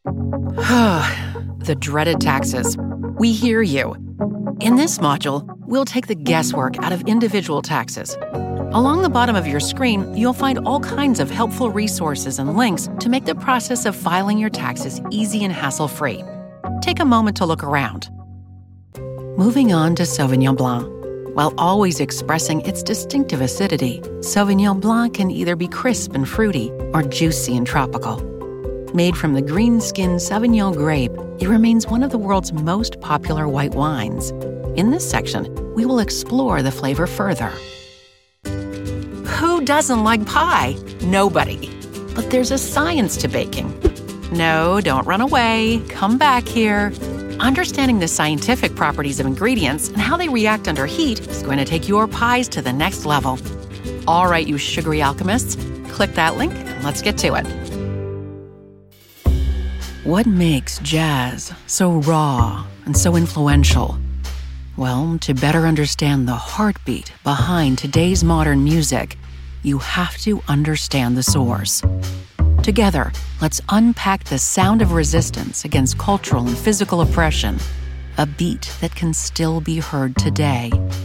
The dreaded taxes. We hear you. In this module, we'll take the guesswork out of individual taxes. Along the bottom of your screen, you'll find all kinds of helpful resources and links to make the process of filing your taxes easy and hassle-free. Take a moment to look around. Moving on to Sauvignon Blanc. While always expressing its distinctive acidity, Sauvignon Blanc can either be crisp and fruity or juicy and tropical. Made from the green-skinned Sauvignon grape, it remains one of the world's most popular white wines. In this section, we will explore the flavor further. Who doesn't like pie? Nobody. But there's a science to baking. No, don't run away. Come back here. Understanding the scientific properties of ingredients and how they react under heat is going to take your pies to the next level. All right, you sugary alchemists, click that link and let's get to it. What makes jazz so raw and so influential? Well, to better understand the heartbeat behind today's modern music, you have to understand the source. Together, let's unpack the sound of resistance against cultural and physical oppression, a beat that can still be heard today.